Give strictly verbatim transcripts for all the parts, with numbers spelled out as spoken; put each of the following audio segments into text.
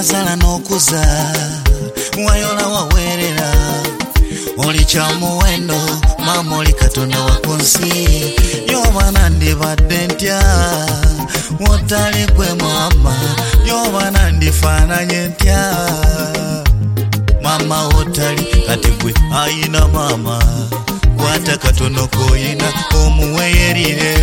wazala n'okuza wayola wawerera oli kyamuwendo mama oli katonda wa kunsi yoba nandibadde ntya wotali gwe mama yoba nandifaananye ntya mama wotali kati gwe ayina mama kwata katono koyina omuweyerire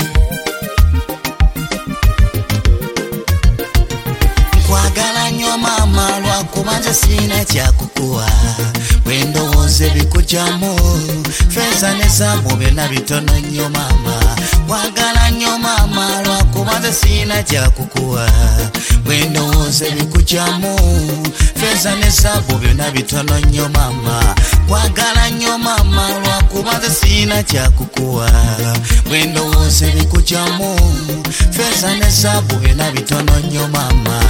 nkwagala nnyo mama lwakubanza sina kyakukuwa bwendowooza ebikujamu feza ne zaabu byonna bitono nnyo mama nkwagala nnyo mama lwakubanza sina kyakukuwa bwendowooza ebikujamu feza ne zaabu byonna bitono nnyo mama nkwagala nnyo mama lwakubanza sina kyakukuwa bwendowooza ebikujamu feza ne zaabu byonna bitono nnyo mama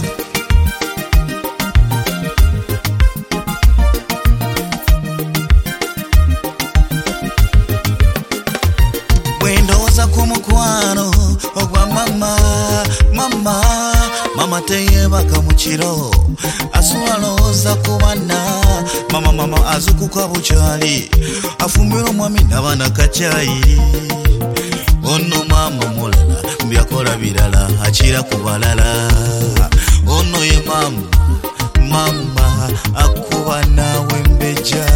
bwendoza kumukwano ogwa mama mama mama teyebaka mukiro asuwaloza kubana mama mama azukuka bukyali afumbira omwami n'abaana kacayi ono mama mulala mbyakola birala akira ku balala ono ye mama mama akuba nawe mbeja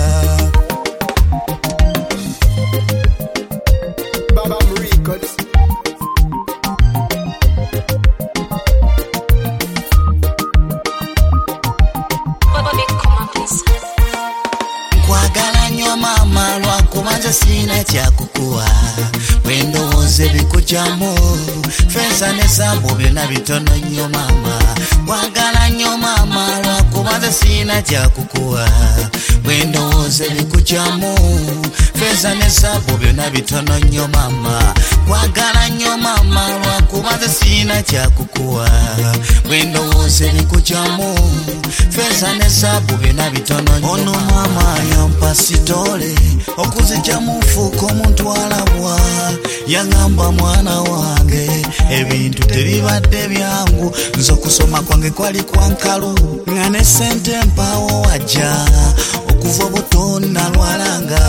nkwagala nnyo mama lwakubanza sina kyakukuwa bwendowooza ebikujamu feza ne zaabu byonna bitono nnyo mama nkwagala nnyo mama lwakubanza sina kyakukuwa bwendowooza ebikujamu feza ne zaabu byonna bitono nnyo mama nkwagala nnyo mama lwakubanza sina kyakukuwa bwendowooza ebikujamu feza ne zaabu byonna bitono nnyo ono mama yampa sitole okuzijja mu nfuuko omuntu alabwa yangamba mwana wange ebintu tebibadde byangu nze okusoma kwange kwali kwankalu nga ne sente mpaawo wajja okuva obuto nalwalanga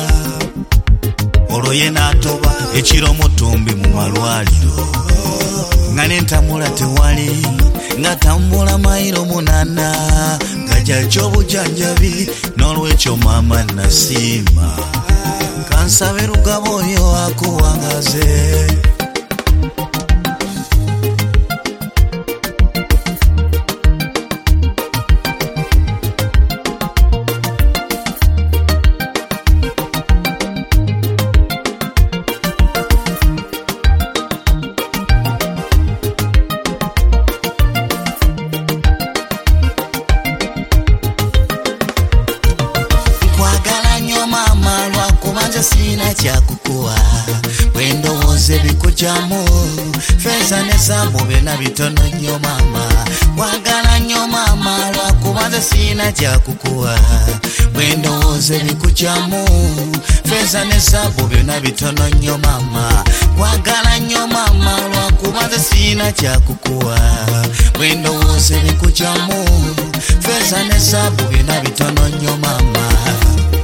olwo ye n'atoba ekiro mutumbi mu malwaliro nga n'entamula tewali nga tambula mayiro munana nga jajja obujjanjabi n'olwekyo mama nasiima kansabe lugabo oyo akuwangaze sina kyakukuwa bwendowooza ebikujamu feza ne zaabu byonna bitono nnyo mama nkwagala nnyo mama lwakubanza sina kyakukuwa bwendowooza ebikujamu feza ne zaabu byonna bitono nnyo mama nkwagala nnyo mama lwakubanza sina kyakukuwa bwendowooza ebikujamu feza ne zaabu byonna bitono nnyo mama